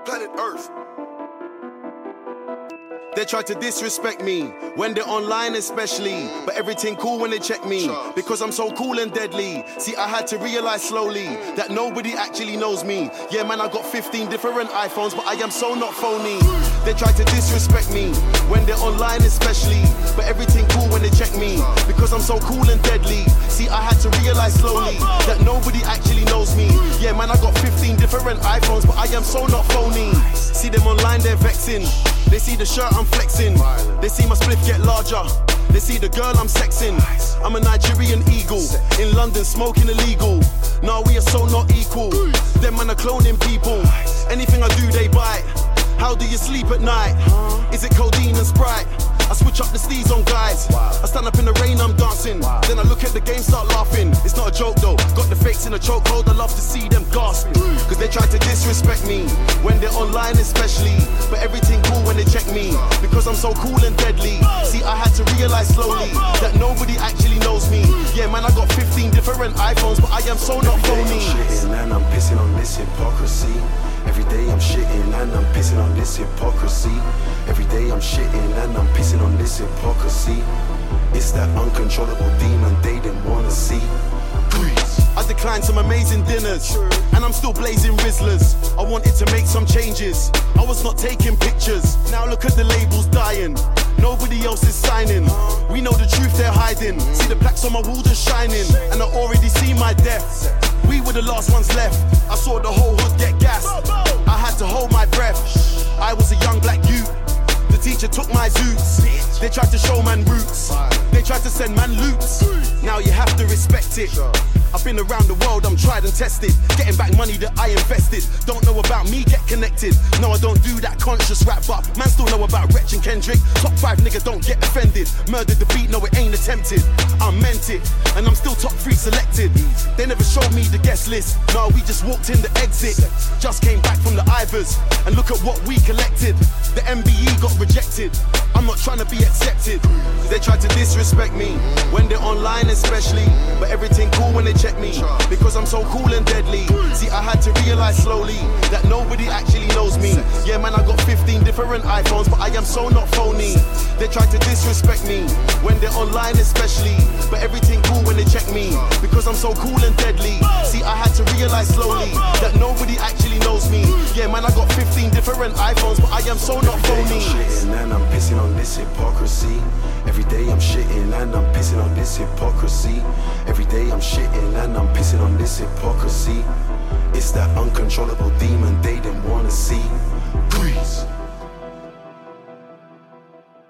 Planet Earth. They try to disrespect me when they're online especially, but everything cool when they check me because I'm so cool and deadly. See, I had to realize slowly that nobody actually knows me. Yeah, man, I got 15 different iPhones, but I am so not phony. They try to disrespect me when they're online especially, but everything cool when they check me because I'm so cool and deadly. See, I had to realize slowly that nobody actually knows me. Yeah, man, I got 15 different iPhones, but I am so not phony. See them online, they're vexing. They see the shirt I'm flexing. They see my spliff get larger. They see the girl I'm sexing. I'm a Nigerian eagle in London smoking illegal. Nah, we are so not equal. Them man are cloning people. Anything I do they bite. How do you sleep at night? Is it codeine and Sprite? I switch up the steez on guys. I stand up in the rain, I'm dancing. Then I look at the game, start laughing. It's not a joke though. Got the fakes in a chokehold. I love to see them gasping. Cause they try to disrespect me when they're online especially, but everything cool when they check me because I'm so cool and deadly. See, I had to realize slowly that nobody actually knows me. Yeah, man, I got 15 different iPhones, but I am so not phony. I'm shitting and I'm pissing on this hypocrisy. Every day I'm shitting and I'm pissing on this hypocrisy. Every day I'm shitting and I'm pissing on this hypocrisy. It's that uncontrollable demon they didn't wanna see. I declined some amazing dinners, and I'm still blazing Rizzlers. I wanted to make some changes, I was not taking pictures. Now look at the labels dying, nobody else is signing. We know the truth they're hiding. See the plaques on my wall just shining, and I already see my death. We were the last ones left. I saw the whole hood get gassed. I had to hold my breath. I was a young black youth. The teacher took my zoots. They tried to show man roots. They tried to send man loots. Now you have to respect it. I've been around the world, I'm tried and tested. Getting back money that I invested. Don't know about me, get connected. No, I don't do that conscious rap, but man still know about Wretch and Kendrick. Top 5 nigga, don't get offended. Murdered the beat, no it ain't attempted. I meant it, and I'm still top 3 selected. They never showed me the guest list. No, we just walked in the exit. Just came back from the Ivors, and look at what we collected. The MBE got rejected. I'm not trying to be accepted. They try to disrespect me when they're online especially, but everything cool when they check me because I'm so cool and deadly. See, I had to realize slowly that nobody actually knows me. Yeah, man, I got 15 different iPhones, but I am so not phony. They try to disrespect me when they're online especially, but everything cool when they check me because I'm so cool and deadly. See, I had to realize slowly that nobody actually knows me. Yeah, man, I got 15 different iPhones, but I am so not phony. I'm shitting and I'm pissing on this hypocrisy. Every day I'm shitting and I'm pissing on this hypocrisy. Every day I'm shitting and I'm pissing on this hypocrisy. It's that uncontrollable demon.